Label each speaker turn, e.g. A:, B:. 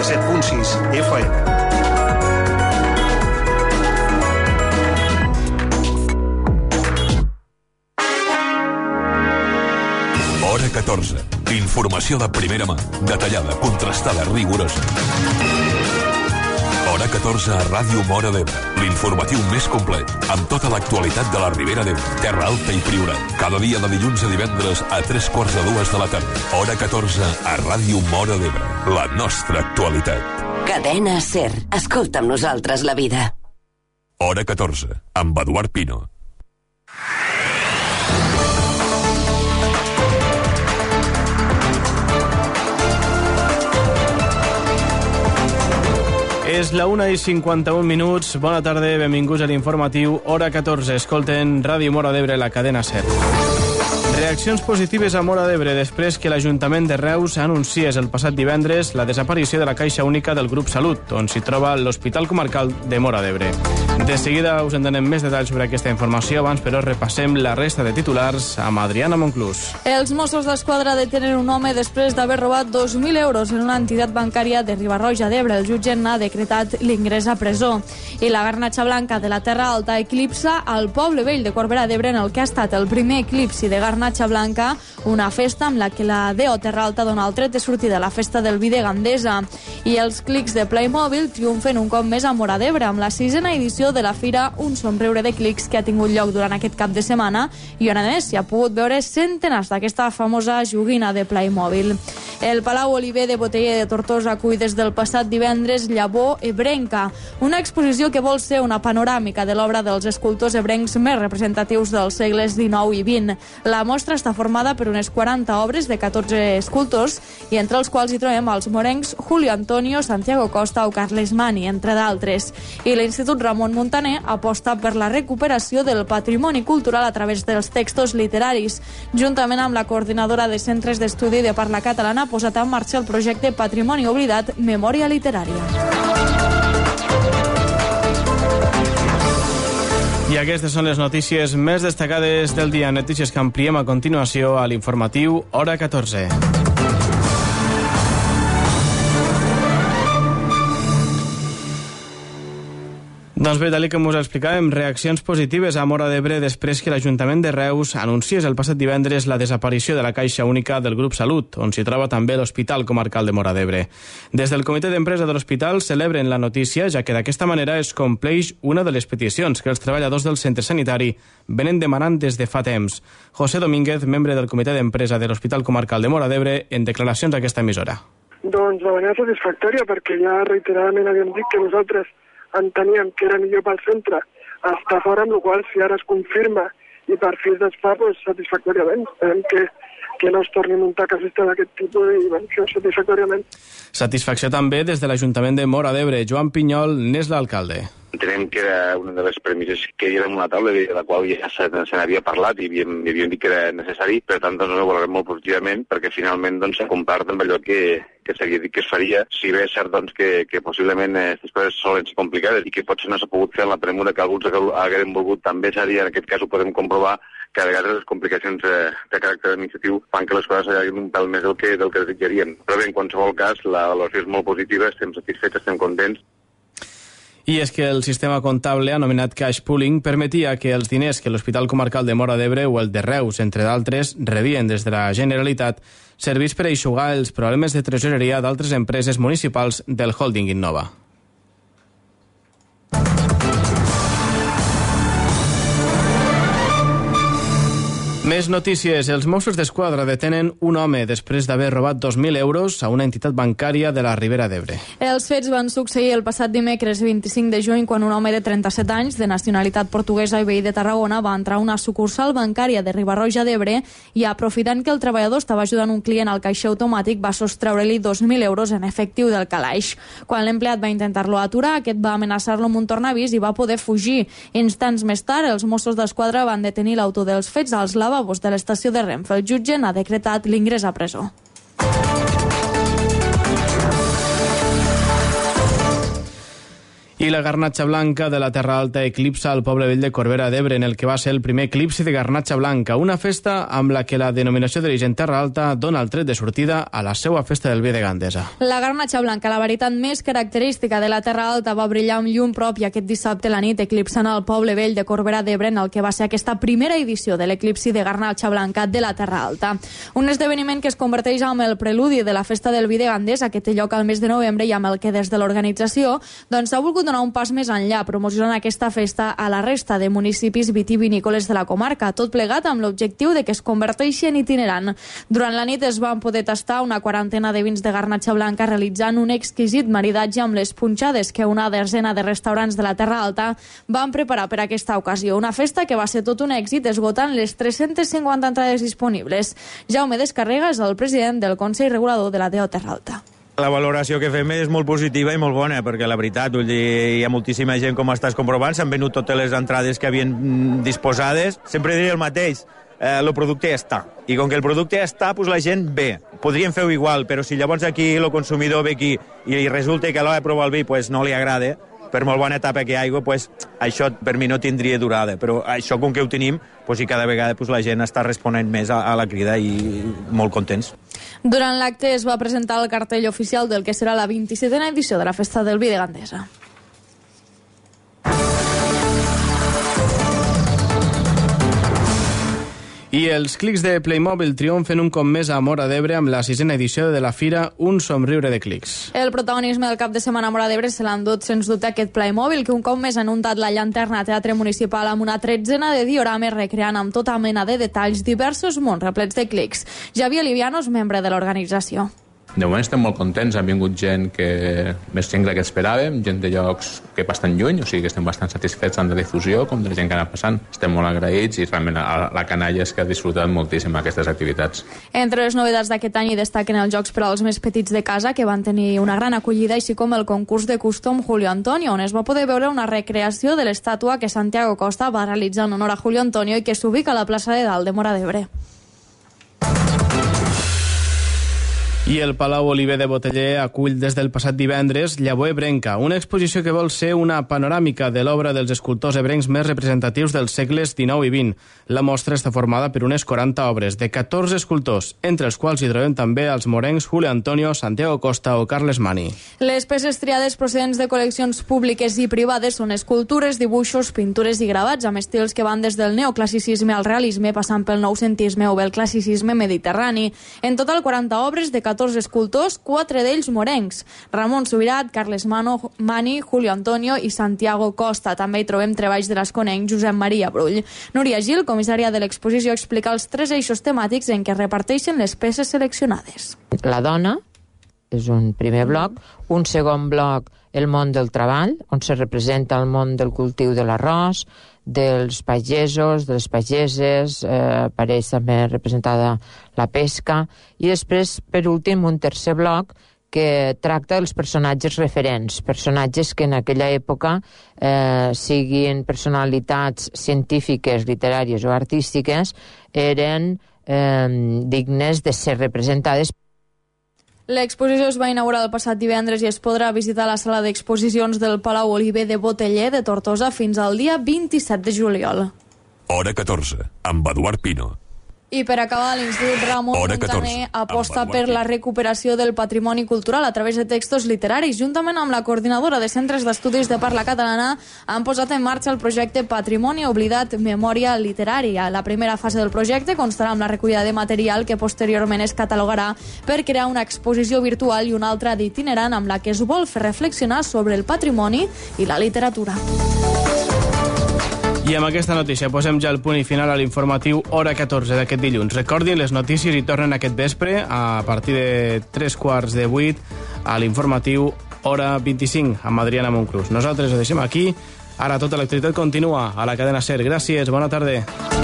A: 107.6 FM.
B: Hora 14. Informació de primera mà, detallada, contrastada, rigorosa. Hora 14 a Ràdio Móra d'Ebre. L'informatiu més complet, amb tota l'actualitat de la Ribera d'Ebre, Terra Alta i Priorat. Cada dia de dilluns a divendres a 3:45 de la tarda. Hora 14 a Ràdio Móra d'Ebre. La nostra actualitat.
C: Cadena SER. Escolta amb nosaltres la vida.
B: Hora 14, amb Eduard Pino.
D: És la 1:51. Bona tarda, benvinguts a l'informatiu Hora 14. Escolten Ràdio Móra d'Ebre, la cadena SER. Reaccions positives a Móra d'Ebre després que l'Ajuntament de Reus anunciés el passat divendres la desaparició de la Caixa Única del Grup Salut, on s'hi troba l'Hospital Comarcal de Móra d'Ebre. De seguida us en donem més detalls sobre aquesta informació, abans però repassem la resta de titulars amb Adriana Monclús.
E: Els Mossos d'Esquadra detenen un home després d'haver robat 2.000 euros en una entitat bancària de Riba-roja d'Ebre. El jutge n'ha decretat l'ingrés a presó. I la garnatxa blanca de la Terra Alta eclipsa al poble vell de Corbera d'Ebre en el que ha estat el primer eclipsi de garnatxa blanca, una festa amb la que la DO Terra Alta dona el tret de sortida a la festa del vi de Gandesa. I els clics de Playmobil triomfen un cop més a Móra d'Ebre amb la 6a edició de la fira Un somriure de clics que ha tingut lloc durant aquest cap de setmana i on a més s'hi ha pogut veure centenars d'aquesta famosa joguina de Playmobil. El Palau Oliver de Botella de Tortosa acull des del passat divendres Llavor Ebrenca, una exposició que vol ser una panoràmica de l'obra dels escultors ebrencs més representatius dels segles XIX i XX. La mostra està formada per unes 40 obres de 14 escultors i entre els quals hi trobem els morencs Julio Antonio, Santiago Costa o Carles Mani, entre d'altres. I l'Institut Ramon Muntaner aposta per la recuperació del patrimoni cultural a través dels textos literaris. Juntament amb la coordinadora de centres d'estudi de parla catalana ha posat en marxa el projecte Patrimoni Oblidat, Memòria Literària.
D: I aquestes són les notícies més destacades del dia. Notícies que ampliem a continuació a l'informatiu Hora 14. Doncs bé, tal com us explicàvem, reaccions positives a Móra d'Ebre després que l'Ajuntament de Reus anunciés el passat divendres la desaparició de la Caixa Única del Grup Salut, on s'hi troba també l'Hospital Comarcal de Móra d'Ebre. Des del comitè d'empresa de l'hospital celebren la notícia, ja que d'aquesta manera es compleix una de les peticions que els treballadors del centre sanitari venen demanant des de fa temps. José Domínguez, membre del comitè d'empresa de l'Hospital Comarcal de Móra d'Ebre, en declaracions a aquesta emissora.
F: Doncs de manera satisfactòria, perquè ja reiteradament havíem dit que nosaltres enteníem que era millor pel centre estar fora, amb la qual si ara es confirma i per fi es fa, doncs satisfactòriament. Esperem que no es torni a muntar casista d'aquest tipus i això satisfactòriament.
D: Satisfacció també des de l'Ajuntament de Móra d'Ebre. Joan Pinyol n'és l'alcalde.
G: Entenem que era una de les premisses que hi era en una taula de la qual ja se n'havia parlat i havíem dit que era necessari, per tant doncs, ho valorem molt positivament perquè finalment doncs, s'ha complert amb allò que s'havia dit que es faria, si bé és cert doncs, que possiblement aquestes coses solen ser complicades i que potser no s'ha pogut fer en la premura que alguns haguem volgut, també s'ha dit, en aquest cas ho podem comprovar, que a vegades les complicacions de caràcter administratiu fan que les coses s'allarguin un pèl més del que desitjaríem. Però bé, en qualsevol cas, la valoració és molt positiva, estem satisfets, estem contents.
D: I és que el sistema comptable, anomenat cash pooling, permetia que els diners que l'Hospital Comarcal de Móra d'Ebre o el de Reus, entre d'altres, rebien des de la Generalitat, servís per a eixugar els problemes de tresoreria d'altres empreses municipals del holding Innova. Més notícies. Els Mossos d'Esquadra detenen un home després d'haver robat 2.000 euros a una entitat bancària de la Ribera d'Ebre.
E: Els fets van succeir el passat dimecres 25 de juny quan un home de 37 anys, de nacionalitat portuguesa i veí de Tarragona, va entrar a una sucursal bancària de Riba-roja d'Ebre i, aprofitant que el treballador estava ajudant un client al caixer automàtic, va sostreure-li 2.000 euros en efectiu del calaix. Quan l'empleat va intentar-lo aturar, aquest va amenaçar-lo amb un tornavís i va poder fugir. Instants més tard, els Mossos d'Esquadra van detenir l'autor dels fets als lavabos de l'estació de Renfe. El jutge n'ha decretat l'ingrés a presó.
D: I la garnatxa blanca de la Terra Alta eclipsa el poble vell de Corbera d'Ebre, en el que va ser el primer eclipsi de garnatxa blanca, una festa amb la que la denominació d'origen Terra Alta dona el tret de sortida a la seva festa del vi de Gandesa.
E: La garnatxa blanca, la varietat més característica de la Terra Alta, va brillar amb llum pròpia aquest dissabte a la nit, eclipsant el poble vell de Corbera d'Ebre, en el que va ser aquesta primera edició de l'eclipsi de garnatxa blanca de la Terra Alta. Un esdeveniment que es converteix en el preludi de la festa del vi de Gandesa, que té lloc al mes de novembre, i amb el que des de l'organització s'ha volgut donar un pas més enllà, promocionant aquesta festa a la resta de municipis vitivinícoles de la comarca, tot plegat amb l'objectiu de que es converteixi en itinerant. Durant la nit es van poder tastar una quarantena de vins de garnatxa blanca, realitzant un exquisit maridatge amb les punxades que una desena de restaurants de la Terra Alta van preparar per aquesta ocasió. Una festa que va ser tot un èxit, esgotant les 350 entrades disponibles. Jaume Descarrega és el president del Consell Regulador de la DO Terra Alta.
H: La valoració que fem és molt positiva i molt bona, perquè la veritat, vull dir, hi ha moltíssima gent, com estàs comprovant, s'han venut totes les entrades que havien disposades. Sempre diré el mateix, el producte està. I com que el producte està, doncs la gent ve. Podríem fer-ho igual, però si llavors aquí el consumidor ve aquí i resulta que a l'hora de provar el vi pues, no li agrada, per molt bona etapa que hi hagi, pues, això per mi no tindria durada. Però això, com que ho tenim, pues, i cada vegada pues, la gent està responent més a la crida i molt contents.
E: Durant l'acte es va presentar el cartell oficial del que serà la 27a edició de la Festa del Vi de Gandesa.
D: I els clics de Playmobil triomfen un cop més a Móra d'Ebre amb la 6a edició de la fira Un somriure de clics.
E: El protagonisme del cap de setmana a Móra d'Ebre se l'han dut, sens dubte, aquest Playmobil, que un cop més ha inundat la llanterna Teatre Municipal amb una 13ena de diorames recreant amb tota mena de detalls diversos mons replets de clics. Javier Livianos, membre de l'organització.
I: De moment estem molt contents, ha vingut gent que més gent que esperàvem, gent de llocs que bastant lluny, o sigui que estem bastant satisfets tant de difusió com de la gent que ha anat passant. Estem molt agraïts i realment la canalla és que ha disfrutat moltíssim aquestes activitats.
E: Entre les novetats d'aquest any hi destaquen els jocs per als més petits de casa, que van tenir una gran acollida, així com el concurs de custom Julio Antonio, on es va poder veure una recreació de l'estàtua que Santiago Costa va realitzar en honor a Julio Antonio i que s'ubica a la plaça de Dalt de Móra d'Ebre.
D: I el Palau Oliver de Boteller acull des del passat divendres Llavor Ebrenca, una exposició que vol ser una panoràmica de l'obra dels escultors ebrencs més representatius dels segles XIX i XX. La mostra està formada per unes 40 obres de 14 escultors, entre els quals hi trobem també els morencs Julio Antonio, Santiago Costa o Carles Mani.
E: Les peces triades procedents de col·leccions públiques i privades són escultures, dibuixos, pintures i gravats amb estils que van des del neoclassicisme al realisme, passant pel noucentisme o bé el classicisme mediterrani. En total 40 obres de 14 escultors, 4 d'ells morencs: Ramon Subirat, Carles Mani, Julio Antonio i Santiago Costa. També hi trobem treballs de l'esconenc Josep Maria Brull. Núria Gil, comissària de l'exposició, explica els 3 eixos temàtics en què es reparteixen les peces seleccionades.
J: La dona és un primer bloc, un segon bloc el món del treball, on se representa el món del cultiu de l'arròs, dels pagesos, de les pageses, apareix també representada la pesca, i després, per últim, un tercer bloc que tracta dels personatges referents, personatges que en aquella època siguin personalitats científiques, literàries o artístiques, eren dignes de ser representades.
E: L'exposició es va inaugurar el passat divendres i es podrà visitar la sala d'exposicions del Palau Oliver de Boteller de Tortosa fins al dia 27 de juliol.
B: Hora 14, amb Eduard Pino.
E: I per acabar, l'Institut Ramon Montaner aposta per la recuperació del patrimoni cultural a través de textos literaris. Juntament amb la coordinadora de centres d'estudis de parla catalana han posat en marxa el projecte Patrimoni Oblidat Memòria Literària. La primera fase del projecte constarà amb la recollida de material que posteriorment es catalogarà per crear una exposició virtual i una altra d'itinerant amb la que es vol fer reflexionar sobre el patrimoni i la literatura.
D: I amb aquesta notícia posem ja el punt i final a l'informatiu Hora 14 d'aquest dilluns. Recordin, les notícies hi tornen aquest vespre a partir de 3:15 a l'informatiu Hora 25 amb Adriana Monclús. Nosaltres ho deixem aquí. Ara tota l'actualitat continua a la cadena SER. Gràcies, bona tarda.